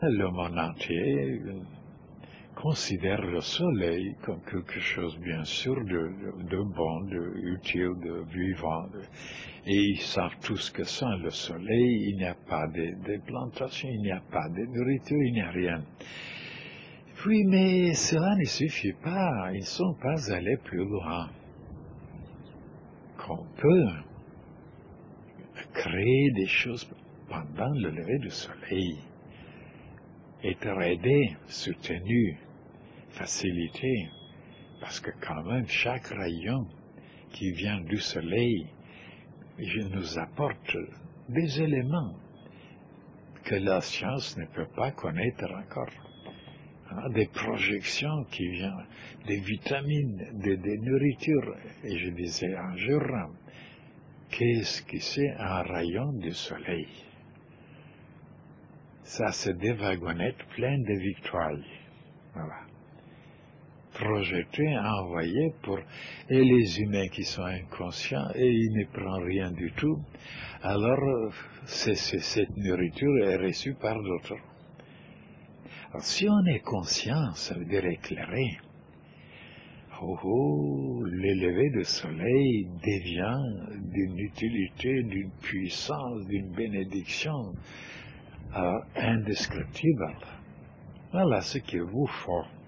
Le monde entier considère le soleil comme quelque chose, bien sûr, de bon, de utile, de vivant. Et ils savent tous que sans le soleil, il n'y a pas de plantation, il n'y a pas de nourriture, il n'y a rien. Puis, mais cela ne suffit pas. Ils ne sont pas allés plus loin. Qu'on peut créer des choses pendant le lever du soleil, être aidé, soutenu, facilité, parce que quand même chaque rayon qui vient du soleil nous apporte des éléments que la science ne peut pas connaître encore. Des projections qui viennent, des vitamines, des nourritures. Et je disais un jour, qu'est-ce que c'est un rayon du soleil? Ça, c'est des wagonnettes pleines de victoires. Voilà. Projetés, envoyés pour... Et les humains qui sont inconscients, et ils ne prennent rien du tout, alors cette nourriture est reçue par d'autres. Alors, si on est conscient, ça veut dire éclairé. Le lever du soleil devient d'une utilité, d'une puissance, d'une bénédiction indescriptible. Voilà ce qu'il vous faut.